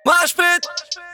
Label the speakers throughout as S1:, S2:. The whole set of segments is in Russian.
S1: Машпит,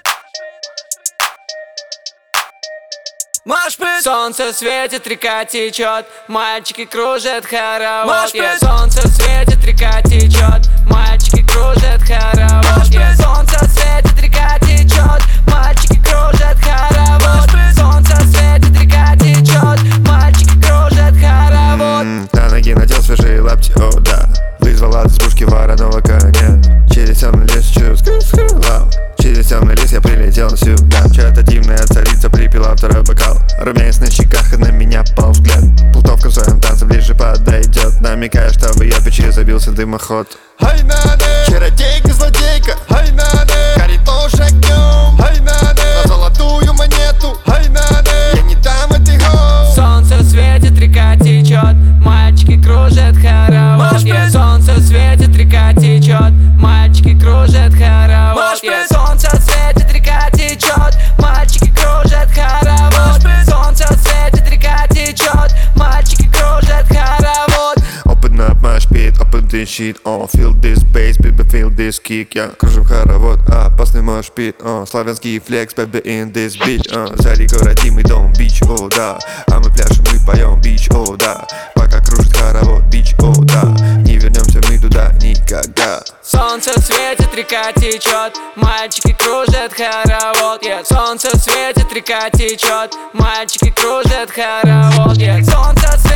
S1: Машпит.
S2: Солнце светит, река течет, мальчики кружат хоровод.
S1: Машпит.
S2: Солнце светит, река течет, мальчики кружат хоровод.
S1: Машпит.
S2: Солнце светит, река течет, мальчики кружат хоровод.
S1: Машпит.
S2: Солнце светит, река течет, мальчики кружат хоровод.
S3: На ноги надел свежие лапти, о да. Вызвал от избушки вороного коня. Через темный лес через темный лес я прилетел сюда. Чья-то дивная царица припила второй бокал. Румянец на щеках и на меня пал взгляд. Плутовка в своем танце ближе подойдет, намекая, что в ее печи забился дымоход.
S4: Чародейка, злодейка, горит нож огнем, на золотую монету, я не дам этой гол.
S2: Солнце светит, река течет, мальчики кружат хоровод.
S1: Машпит.
S2: Солнце светит, река течет, мальчики кружат хоровод.
S1: Машпит.
S2: Солнце светит, река течет, мальчики кружат хоровод.
S1: Машпит.
S2: Солнце светит, река течет, мальчики кружат хоровод.
S3: Open up my speed, open this shit, feel this bass, baby, feel this kick. Я кружу хоровод, опасный мошпит, славянский флекс, baby, in this beat. За рекой родимый дом, бич, о да. А мы пляшем, мы поем, бич, о да. Пока кружит хоровод, бич, о да. Не вернемся мы туда никогда.
S2: Солнце светит, река течет, мальчики кружат хоровод. Солнце светит, река течет, мальчики кружат хоровод. Солнце